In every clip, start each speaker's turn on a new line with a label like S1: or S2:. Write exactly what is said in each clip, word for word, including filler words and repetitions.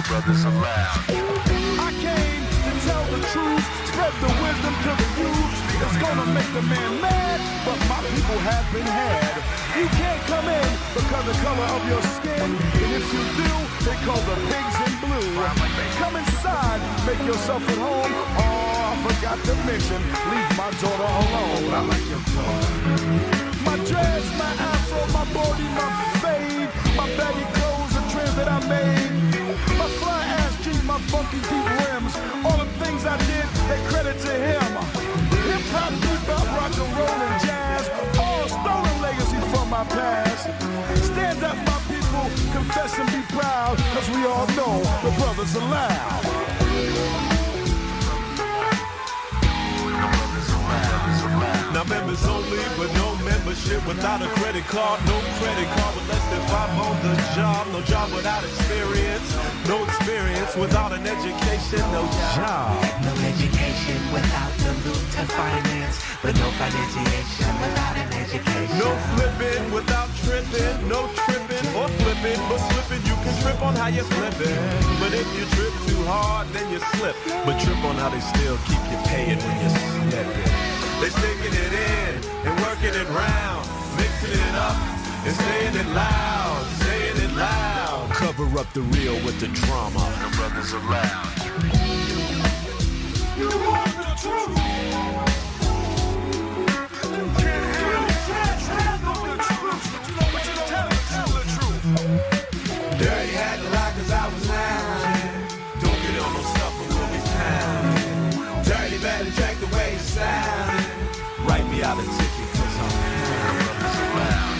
S1: brothers are loud.
S2: I came to tell the truth, spread the wisdom to the youth. It's gonna make the man mad, but my people have been had. You can't come in because of the color of your skin, and if you do, they call the pigs in blue. Come inside, make yourself at home. Oh, I forgot to mention, leave my daughter alone. I like your daughter. My dress, my afro, my body, my fade, my baggy clothes, the trim that I made, my fly ass jeans, my funky deep rims, all the things I did, they credit to him. Hip hop, bebop, rock and roll and jazz, all stolen legacy from my past. Stand up, my people, confess and be proud, cause we all know the brothers are loud.
S3: Now members only, but no membership without a credit card. No credit card with less than five on the job. No job without experience. No experience without an education. No job.
S4: No education without the loot to finance. But no financiation without an education.
S3: No flipping without tripping. No tripping or flipping. But slipping, you can trip on how you're slipping. But if you trip too hard, then you slip. But trip on how they still keep you paying when you're slipping. They sticking it in and working it round, mixing it up and saying it loud, saying it loud.
S5: Cover up the real with the drama.
S1: The brothers are loud.
S2: You want the truth? You can't handle the truth. You know what you tell it, tell the truth.
S3: Dirty had the lie cause I was lounging. Don't get on no stuff or we'll be pounding. Dirty better check the way it sounded. Write me out a ticket cause I'm loud.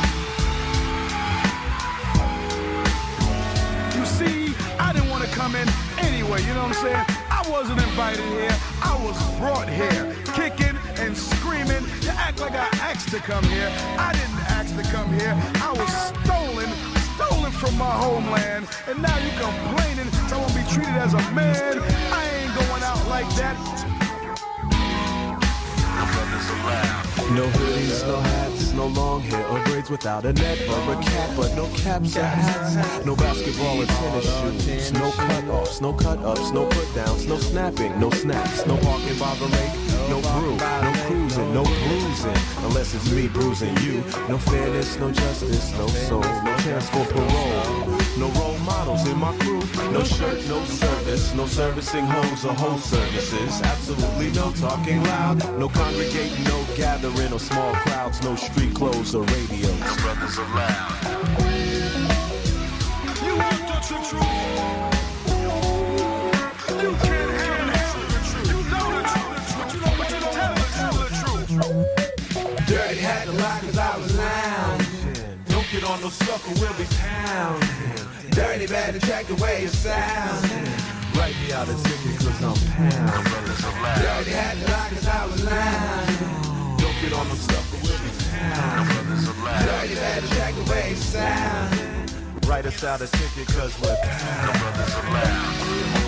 S2: You see, I didn't want to come in anyway, you know what I'm saying? I wasn't invited here, I was brought here, kicking and screaming. You act like I asked to come here. I didn't ask to come here. I was stolen, stolen from my homeland. And now you complaining so I won't be treated as a man. I ain't going out like that.
S5: No hoodies, no hats, no long hair or braids without a net or a cap, but no caps or hats. No basketball or tennis shoes, no cut-offs, no cut-ups, no put-downs, no snapping, no snaps, no parking by the lake, no brew, no cruising, no bruising, unless it's me bruising you. No fairness, no justice, no soul, no chance for parole. No role models in my crew, no shirt, no service, no servicing hoes or hoe services. Absolutely no talking loud, no congregating, no gathering or small crowds, no street clothes or radio.
S1: The brothers are loud.
S2: You want the truth? You can't handle the truth. You know the truth, you know, but you don't tell the, tell the truth.
S3: Dirty had the lie cause I was lounging. Don't get on no stuff or we'll be pounding. Dirty better check the way it sounds. Write me out a ticket cause I'm pounding.
S1: The brothers are loud.
S3: Dirty had the lie cause I was lounging. Don't get on no stuff or we'll be pounding.
S1: The brothers are loud.
S3: Dirty better check the way it sounds. Write us out a ticket cause we're pounding.
S1: The brothers are loud.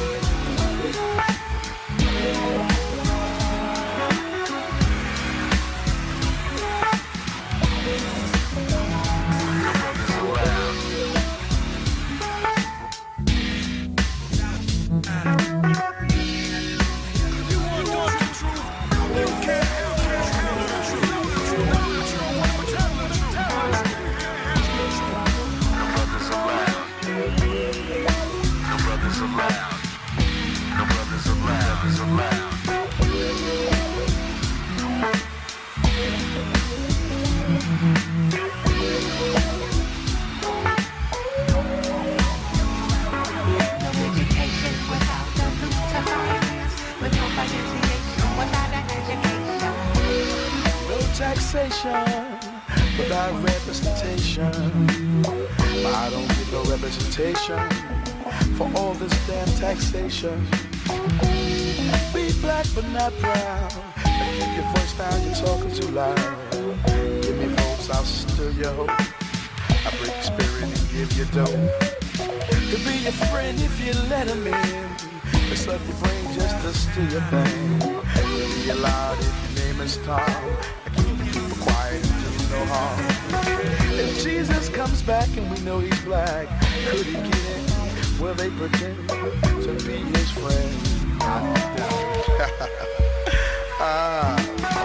S2: Without representation, I don't get no representation for all this damn taxation. Be black but not proud. And keep your voice down, you're talking too loud. Give me votes, I'll stir your hope. I break your spirit and give you dough. To be your friend if you let him in. To suck your brain just to steal your thing. Be allowed if your name is Tom. No harm. If Jesus comes back and we know he's black, could he get in? Will they pretend to be his friend? I doubt it. Ah.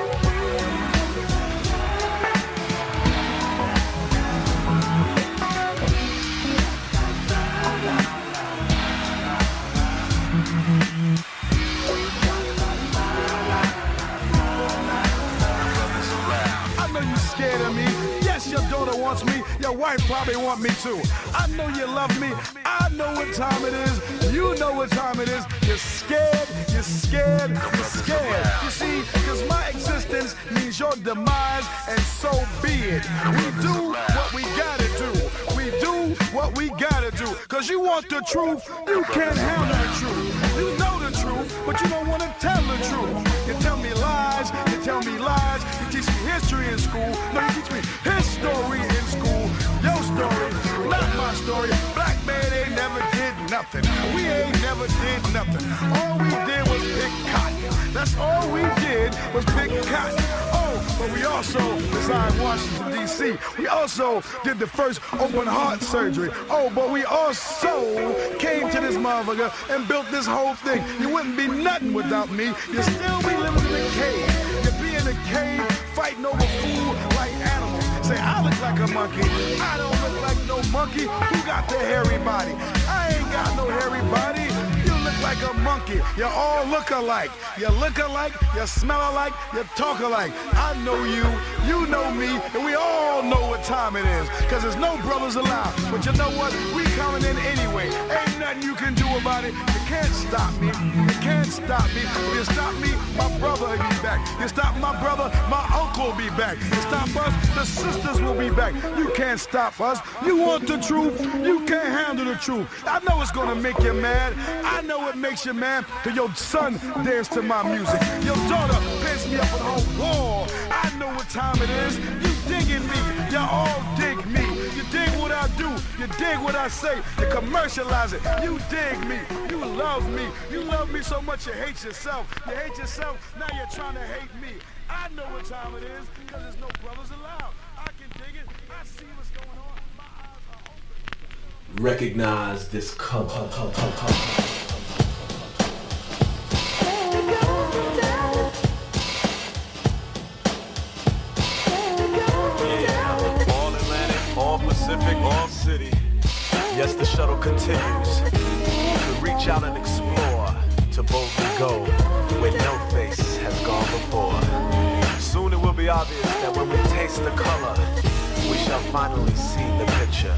S2: I know you're scared of me. Yes, your daughter wants me. Your wife probably want me too. I know you love me. I know what time it is. You know what time it is. You're scared. You're scared. You're scared. You see, because my existence means your demise, and so be it. We do what we gotta do. We do what we gotta do. Because you want the truth. You can't handle the truth. You know the truth, but you don't want to tell the truth. You tell me lies. You tell me lies. You teach me history in school. No, you teach me his story in school. Your story, not my story. Black man ain't never did nothing. We ain't never did nothing. All we did was pick cotton. That's all we did was pick cotton. Oh, but we also designed Washington, D C We also did the first open heart surgery. Oh, but we also came to this motherfucker and built this whole thing. You wouldn't be nothing without me. You'd still be living in a cave. You'd be in a cave fighting over food like animals. Say, I look like a monkey. I don't look like no monkey. Who got the hairy body? I ain't got no hairy body. You look like a monkey. You all look alike. You look alike, you smell alike, you talk alike. I know you, you know me, and we all know what time it is. Cause there's no brothers allowed. But you know what? We coming in anyway. Ain't nothing you can do about it. You can't stop me. You can't stop me. If you stop me, my brother will be back. You stop my brother, my uncle will be back. You stop us, the sisters will be back. You can't stop us. You want the truth, you can't handle the truth. I know it's gonna make you mad. I know it makes you mad. Cause your son dance to my music. Your daughter pins me up on her wall. I know what time it is. You digging me. You all dig me. You dig what I do. You dig what I say. You commercialize it. You dig me. You love me. You love me so much you hate yourself. You hate yourself. Now you're trying to hate me. I know what time it is. Because there's no brothers allowed. I can dig it. I see what's going on. My eyes are open.
S5: Recognize this color.
S3: All Atlantic, all Pacific, all city. Yes, the shuttle continues to reach out and explore, to boldly go where no face has gone before. Soon it will be obvious that when we taste the color, we shall finally see the picture.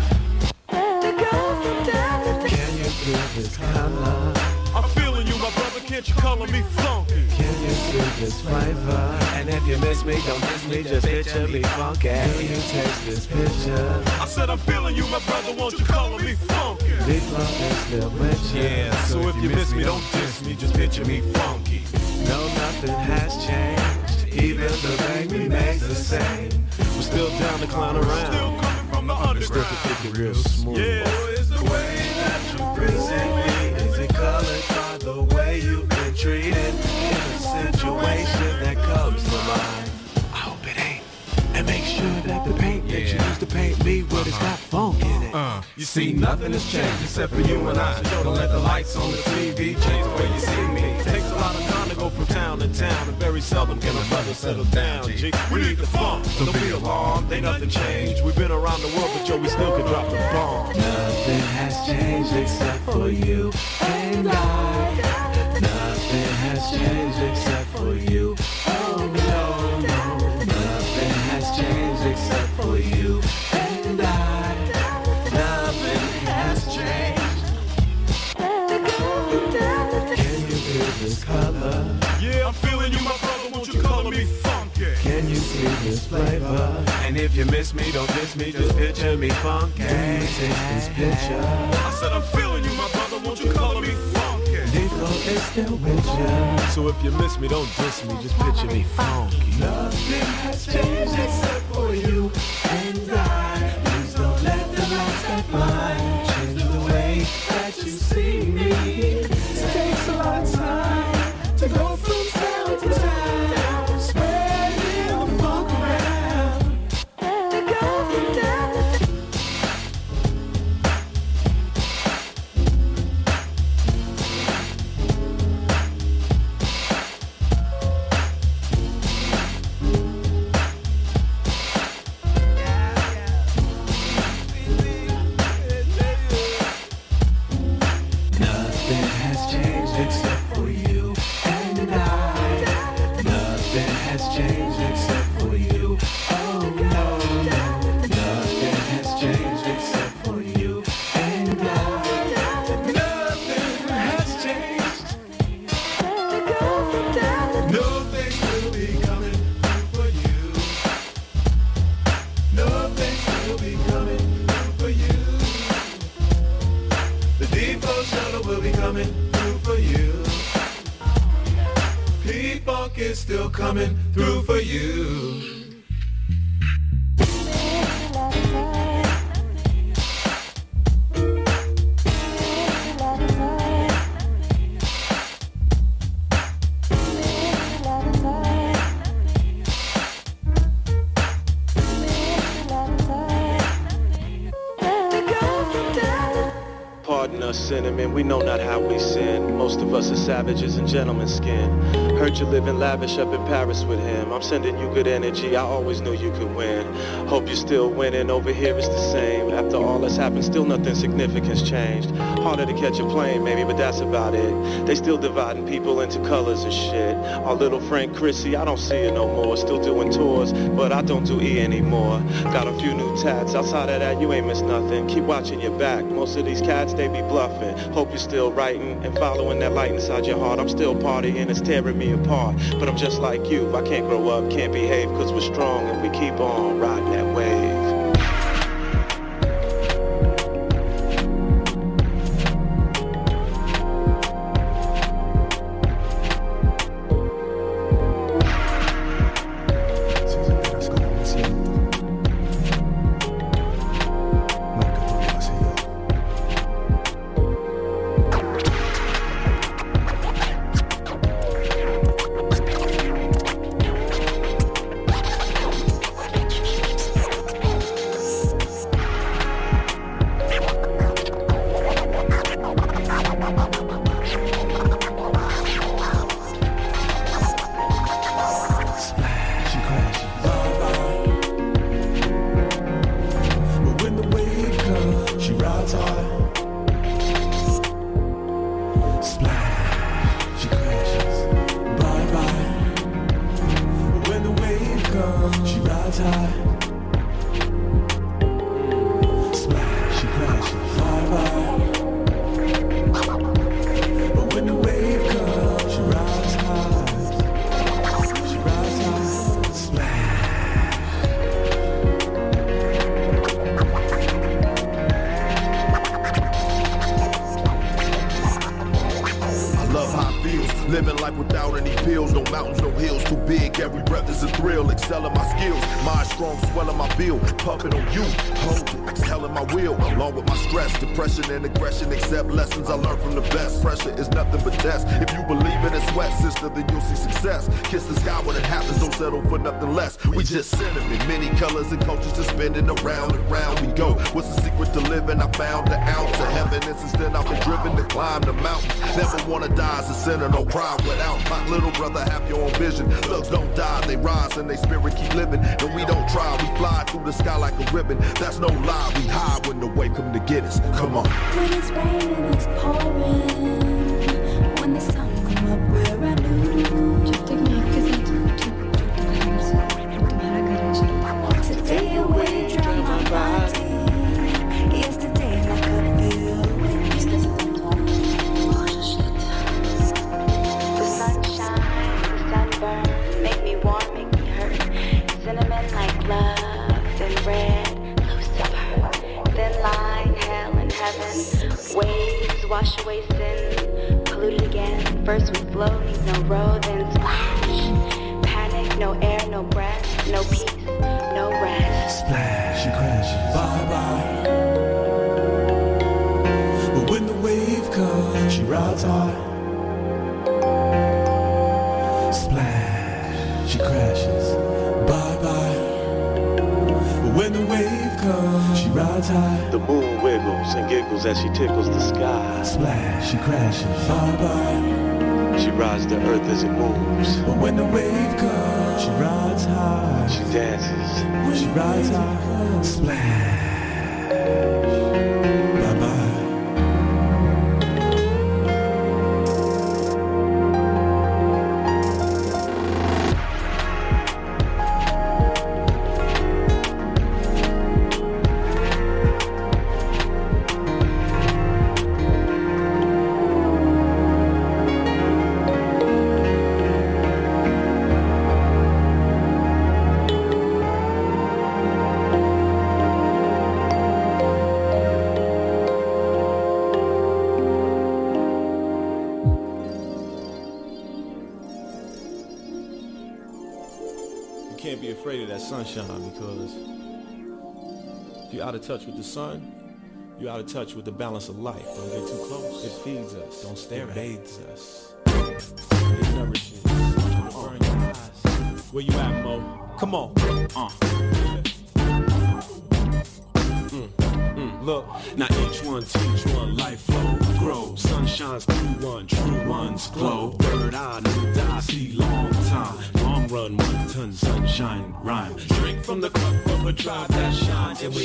S5: Can you feel this color?
S3: I'm feeling you, my brother, can't you color me funky?
S5: Can you feel this flavor?
S4: And if you miss me, don't miss me, just picture me funky.
S5: Do you taste this picture?
S3: I said I'm feeling you, my brother, won't you color me funky?
S5: Big love is still with you.
S3: Yeah, so if you miss me, don't diss me, just picture me funky.
S5: No, nothing has changed. Even the rain remains the same.
S3: We're still down to clown around. Still coming from the underground.
S5: Still can kick it real smooth.
S3: Yeah.
S5: Oh, is the way that you present me? Is it colored by the way you've been treated in a situation that comes to mind? I hope it ain't. And make sure that the paint that you used to paint me with has got funk in it.
S3: Uh, you see, nothing has changed except for you and I. So don't let the lights on the T V change the way you see me. It takes a lot of time to go from town to town, and very seldom can a brother settle down. G, we need the funk, don't be alarmed, ain't nothing changed. We've been around the world, but yo, we still can drop the bomb.
S5: Nothing has changed except for you and I. Nothing has changed except for you. Oh no, no. Nothing has changed except for you and I. Nothing has changed. Can you feel this color?
S3: Yeah, I'm feeling you, my brother, won't you color me funky?
S5: Can you see this flavor?
S3: And if you miss me, don't diss me, just picture me funky.
S5: Can you taste this picture?
S3: I said I'm feeling you, my brother, won't you color me funky?
S5: Deep Flow is still with you.
S3: So if you miss me, don't diss me, just picture me funky.
S5: Nothing has changed except for you and I. Please don't let the lights that blind change the way that you see me. It takes a lot of time to go from town to town, spreading the funk around.
S3: coming through for you. P-Funk is still coming through for you.
S5: Pardon us, cinnamon, we know not how we sin. Most of us are savages in gentleman's skin. Heard you living lavish up in Paris with him. I'm sending you good energy, I always knew you could win. Hope you're still winning, over here it's the same. After all that's happened, still nothing significant's changed. Harder to catch a plane, maybe, but that's about it. They still dividing people into colors and shit. Our little friend Chrissy, I don't see her no more. Still doing tours, but I don't do E anymore. Got a few new tats, outside of that you ain't missed nothing. Keep watching your back, most of these cats they be bluffing. Hope you're still writing and following that light inside your heart. I'm still partying, it's tearing me apart. But I'm just like you, I can't grow up, can't behave, cause we're strong and we keep on riding that wave.
S6: Living life without any pills, no mountains, no hills, too big. Every breath is a thrill, excelling my skills. Mind strong, swelling my bill, puffing on you. Hold it, exhaling my will, along with my stress. Depression and aggression, accept lessons I learned from the best. Pressure is nothing but test. If you believe in a sweat, sister, then you'll see success. Kiss the sky when it happens, don't settle for nothing less. We just cinnamon, many colors and cultures just spinning around and round we go. What's the secret to living? I found the ounce of heaven, and since then I've been driven to climb the mountain. Never wanna die as a sinner, no cry without. My little brother, have your own vision. Thugs don't die, they rise and they spirit keep living. And we don't try, we fly through the sky like a ribbon. That's no lie, we hide when the wave come to get us. Come on.
S7: When it's raining, it's pouring. When the sun come up where I knew. Today away, dry my body. Yesterday I could feel with you. The sunshine, the sunburn, make me warm, make me hurt. Cinnamon like love, then red, Lucifer, thin line, hell and heaven. Waves wash away sin, polluted again. First we flow, need no road, then splash. Panic, no air, no breath, no peace, no rest.
S4: Splash, she crashes, bye-bye. But when the wave comes, she rides hard. Splash, she crashes, bye-bye. But when the wave comes, she rides high.
S5: The moon wiggles and giggles as she tickles the sky.
S4: Splash, she crashes, bye-bye.
S5: She rides the earth as it moves.
S4: But when the wave comes, she rides high.
S5: She dances.
S4: When she rides high, splash, bye-bye.
S3: afraid of that sunshine because if you're out of touch with the sun, you're out of touch with the balance of life. Don't get too close. It feeds us. Don't stare at it. It bathes us. It nourishes. It'll burn your eyes. Where you at, Mo? Come on. Uh. Mm, mm. Look, now each one teach one, life flow, grow. Sun shines through one, true ones glow. Third eye, new die, see long time. Long run, one ton, sunshine, rhyme. Drink from the cup of a tribe that shines, and we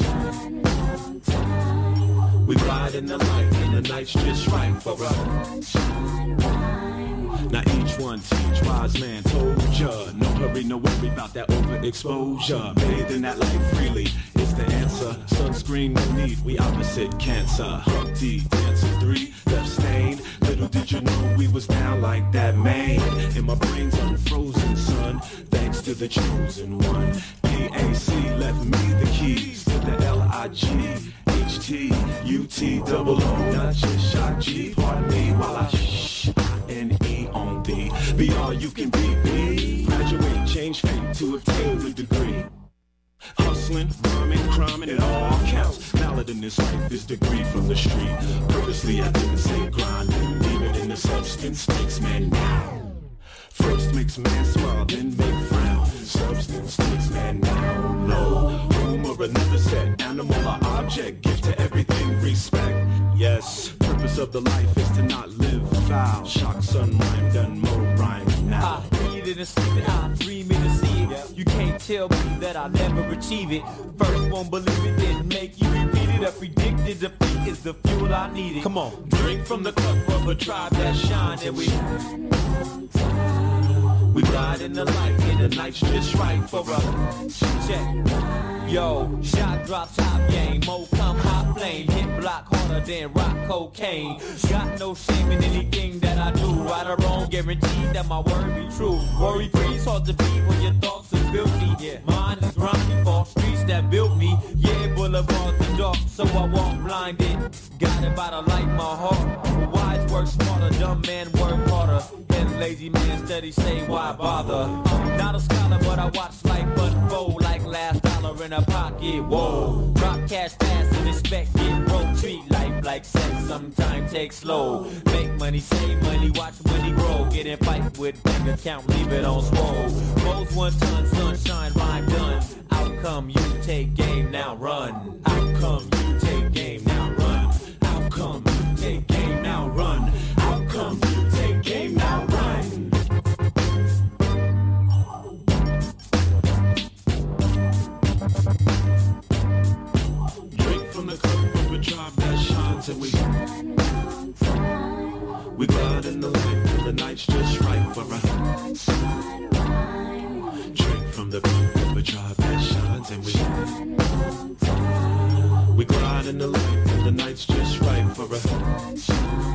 S3: we glide in the light, and the night's just right for us. Now each one teach, wise man told ya. No hurry, no worry about that overexposure. Bathe in that light freely is the answer. Sunscreen, no need, we opposite cancer. Hug D, answer three, left stain. Little did you know we was down like that, man. And my brain's unfrozen, son, thanks to the chosen one. P A C left me the keys to the L I G H T U T double O. Not just shot G, pardon me while I shh. N E on thee. Be all you can be, be. Graduate, change fate to obtain the degree. Hustling, rhyming, criming, it all counts. Ballad in this life is degree from the street. Purposely I didn't say grinding. Even in the substance makes man now. First makes man smile, then make frown. Substance makes man now. No, whom or another set, animal or object, give to everything respect. Yes, purpose of the life is to not live foul. Shock, sun, rhyme, done, more rhyme now.
S8: I read it and sleep it, I dream it and see it. You can't tell me that I'll never achieve it. First won't believe it, then make you repeat it. A predicted defeat is the fuel I needed. Come on, drink from the cup of a tribe that shine, and we we glide in the light, and the night's just right for us. Check. Yo, shot drop top game, mo come hot flame, hit block harder than rock cocaine. Got no shame in anything that I do, right or wrong, guaranteed that my word be true. Worry free, it's hard to beat when your thoughts are filthy. Yeah, mine is grimy, false streets that built me. Yeah, boulevards are dark, so I walk blinded. Got it by the light, my heart. Wise work smarter, dumb man work harder. And lazy man steady say why bother. I'm not a scholar, but I watch life unfold like last dollar in a pocket. Whoa, rock cash fast and expect get broke. Treat life like sex, sometimes take slow. Make money, save money, watch money grow. Get in fight with bank account, leave it on swole. Rose one ton, sunshine, rhyme done. Outcome you take game, now run. Outcome you take game, now run. Outcome you take game, now run. Outcome you take game, now run.
S3: Drink from the cup of a tribe that shines, and we we glide in the light, and the night's just right for us. Drink from the cup of a tribe that shines, and we we glide in the light, and the night's just right for us.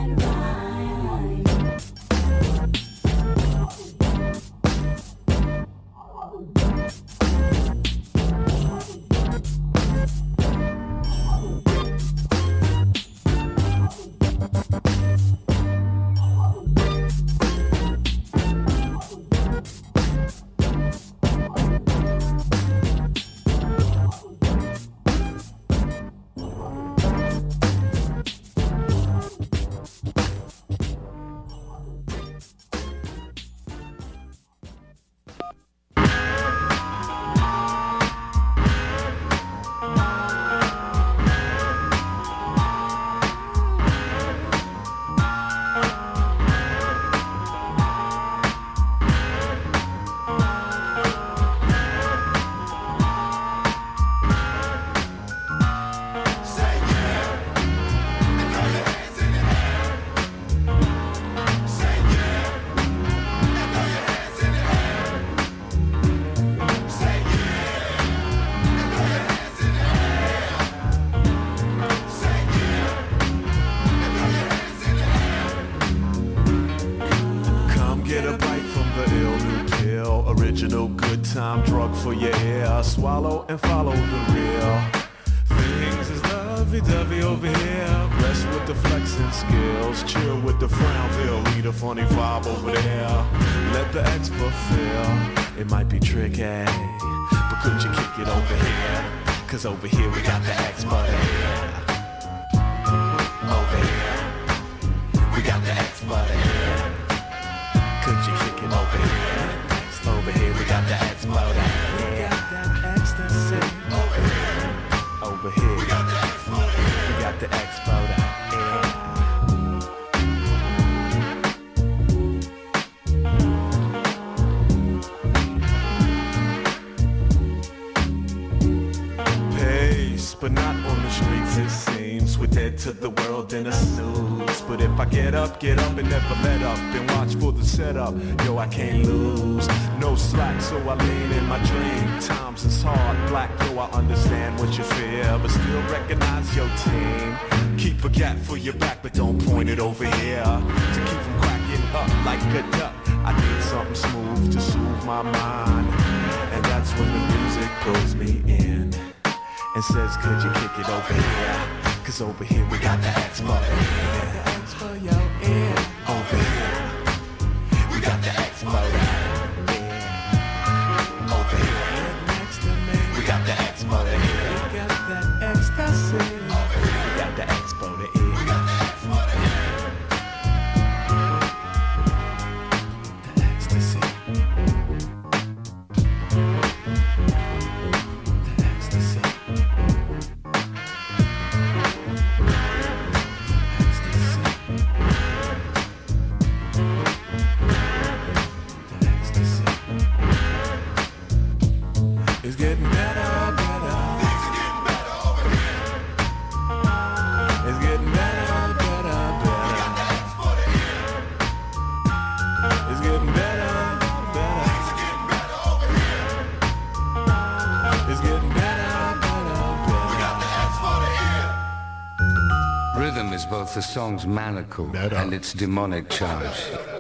S5: For your ear, swallow and follow the real. Things is lovey-dovey over here. Rest with the flexing skills, chill with the frown feel. Lead a funny vibe over there. Let the expert feel. It might be tricky, Could you kick it over here? Cause over here we got the X-Butter. Over here, we got the X-Butter. Could you kick it over here? Over here we got the X-Butter. We got that ecstasy. Over here, over here we got the X-Butter. We got the X-Butter. But not on the streets it seems. We're dead to the world in a snooze. But if I get up, get up and never let up and watch for the setup, yo, I can't lose. No slack, so I lean in my dream. Times is hard, black, yo, I understand what you feel, but still recognize your team. Keep a gap for your back, but don't point it over here. To keep from cracking up like a duck, I need something smooth to soothe my mind. And that's when the music pulls me in and says, could you kick it over here? Cause over here we got the X-Butter. The X for your ear. Over here, we got the X-Butter. Yeah. Over here, next to me, we got the X-Butter. We got that ecstasy. Over here, we got the X-Butter. We got the X-Butter. The ecstasy.
S9: Both the song's manacle and its demonic charge.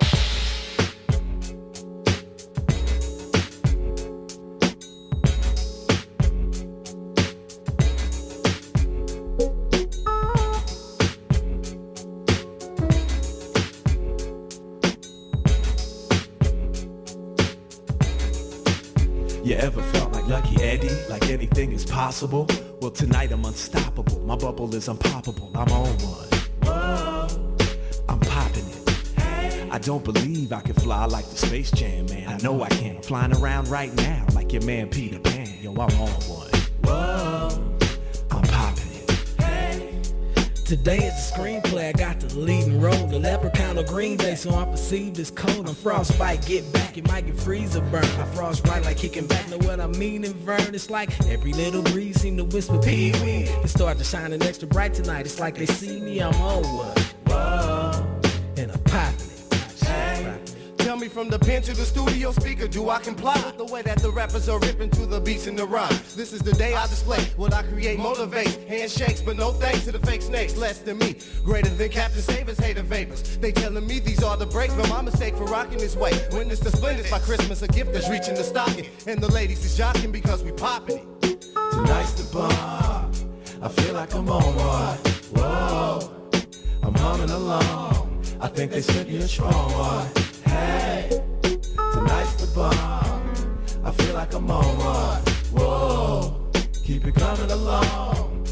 S5: You ever felt like Lucky Eddie, like anything is possible? Well, tonight I'm unstoppable. My bubble is unpoppable. I'm on one. Whoa. I'm popping it. Hey. I don't believe I can fly like the Space Jam, man. I know I can. I'm flying around right now like your man Peter Pan. Yo, I'm on one. Whoa. I'm popping it.
S10: Hey. Today is the screenplay. I got the leading role. The leprechaun of Green Day, so I perceive this cold. I'm frostbite. Get back, you might get freezer burn. I frost right like kicking back. Know what I mean in Vern? It's like every little breeze seem to whisper pee-wee. It start to shining extra bright tonight. It's like they see me, I'm on one. Whoa. And I'm popping it.
S11: Hey. Tell me from the pen to the studio speaker, do I comply with the way that the rappers are ripping to the beats and the rhymes? This is the day I display what I create, motivates, handshakes, but no thanks to the fake snakes, less than me. Greater than Captain Savers, hater vapors. They telling me these are the breaks, but my mistake for rocking this way. Witness the splendors by Christmas, a gift that's reaching the stocking. And the ladies is jocking because we popping it.
S5: Tonight's the bar, I feel like I'm on one. Whoa, I'm humming along. I think they slipped me a strong one. Hey, tonight's the bar, I feel like I'm on one. Whoa, keep it coming along.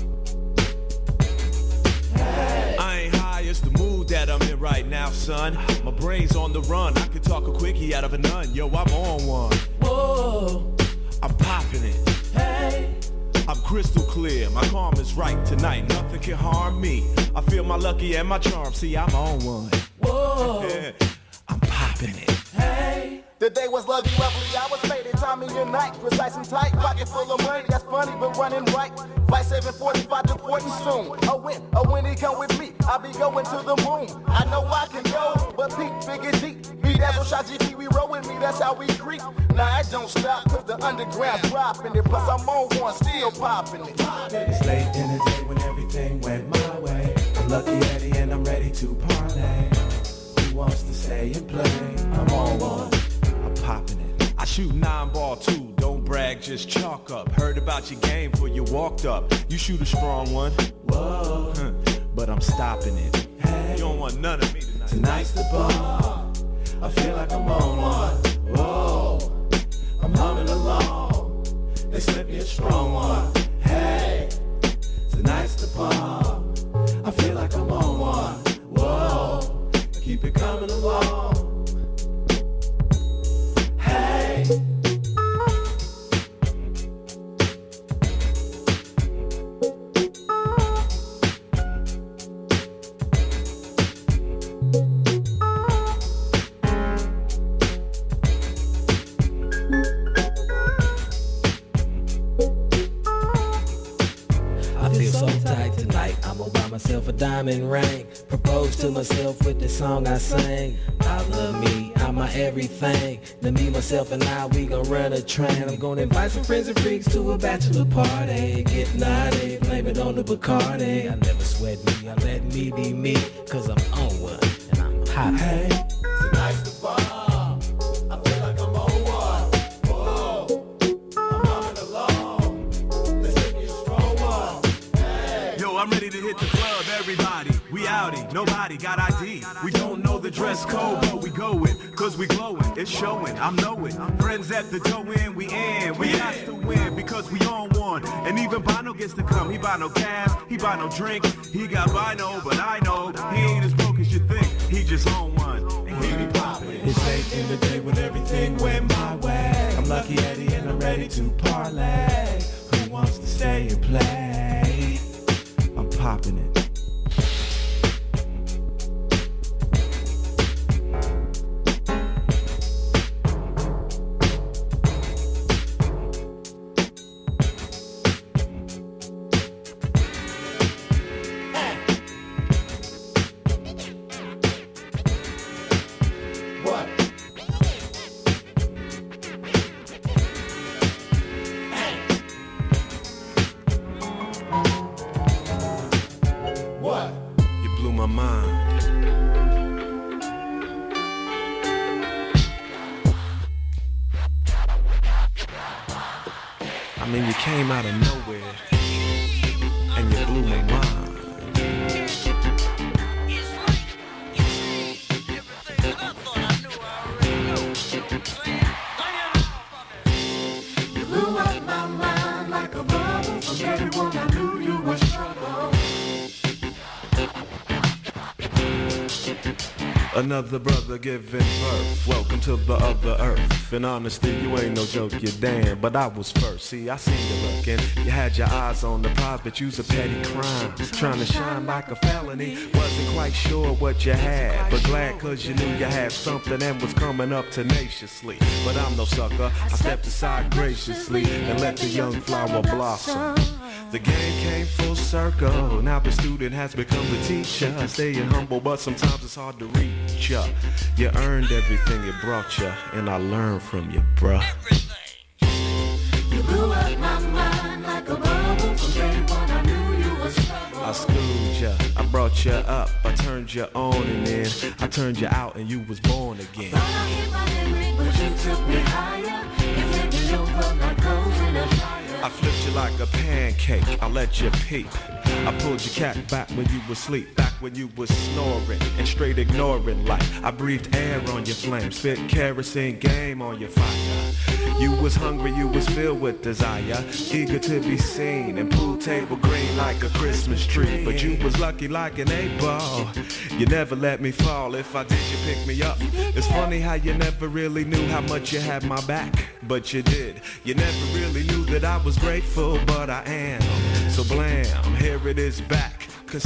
S5: Hey. I ain't high, it's the mood that I'm in right now, son. My brain's on the run, I could talk a quickie out of a nun. Yo, I'm on one. Whoa, I'm popping it. Hey, I'm crystal clear, my calm is right tonight. Nothing can harm me. I feel my lucky and my charm. See, I'm on one. Whoa, yeah. I'm popping it. Hey,
S11: the day was lovely, lovely. I was faded, time in your night, precise and tight, pocket full of money. That's funny, but running right. Fight seven forty-five, deporting soon. A win, a win, he come with me. I be going to the moon. I know I can go, but peak, big and deep. Be that so shot G P, we roll with me. That's how we creep. Now I don't stop, cause the underground dropping it. Plus I'm on one, still popping it.
S5: It's late in the day when everything went my way. I'm Lucky Eddie and I'm ready to parlay. Who wants to stay and play? I'm on one. I'm popping it. I shoot nine ball too. Don't brag, just chalk up. Heard about your game before you walked up. You shoot a strong one. Whoa, but I'm stopping it. Hey, you don't want none of me tonight. Tonight's the bar. I feel like I'm on one. Whoa, I'm humming along.
S4: they slip me a strong one. Hey, tonight's the bar. I feel like I'm on one. Whoa, keep it coming along. Hey.
S10: Myself a diamond ring, propose to myself with the song I sang. I love me, I'm my everything. Now me, myself, and I, we gon' run a train. I'm gonna invite some friends and freaks to a bachelor party. Get naughty, blame it on the Bacardi. I never sweat me, I let me be me, cause I'm on one, and I'm hot. Hey,
S4: tonight's the bar, I feel like I'm on one. Whoa, I'm humming along. Let's take you a strong one. Hey.
S3: Yo, I'm ready to hit the club. Everybody, we outie, nobody got I D. We don't know the dress code, but we going, cause we glowing, it's showing, I'm knowing. Friends at the door in, we in, we got to win, because we on one. And even Bono gets to come, he buy no gas, he buy no drink. He got Bino, but I know, he ain't as broke as you think, he just on one. And he be poppin'.
S4: It's late in the day when everything went my way. I'm lucky Eddie and I'm ready to parlay. Who wants to stay and play? I'm popping it.
S5: I mean, you came out of nowhere, and you blew my mind.
S4: You blew up my mind like a bubble. From everyone I knew you was trouble.
S5: Another brother giving birth. Welcome to the other earth. In honesty, you ain't no joke, you damn. But I was first. See, I seen you looking. You had your eyes on the prize, but you's a petty crime. Trying to shine like a felony. Wasn't quite sure what you had, but glad cause you knew you had something and was coming up tenaciously. But I'm no sucker. I stepped aside graciously and let the young flower blossom. The game came full circle. Now the student has become the teacher. Staying humble, but sometimes it's hard to reach ya. You earned everything it brought ya, and I learned from you, bruh.
S4: You blew up my mind like a bubble. From day one I knew you was trouble.
S5: I schooled ya, I brought ya up, I turned ya on, and then I turned ya out, and you was born again.
S4: Thought I hit my limit, but you took me higher. You flipped me over like clothes in a fire.
S5: I flipped you like a pancake, I let you peep. I pulled your cat back when you was asleep, back when you was snoring and straight ignoring life. I breathed air on your flame, spit kerosene game on your fire. You was hungry, you was filled with desire, eager to be seen and pool table green like a Christmas tree. But you was lucky like an eight ball. You never let me fall. If I did, you pick me up. It's funny how you never really knew how much you had my back, but you did. You never really knew that I was grateful, but I am. So blam, here it is back.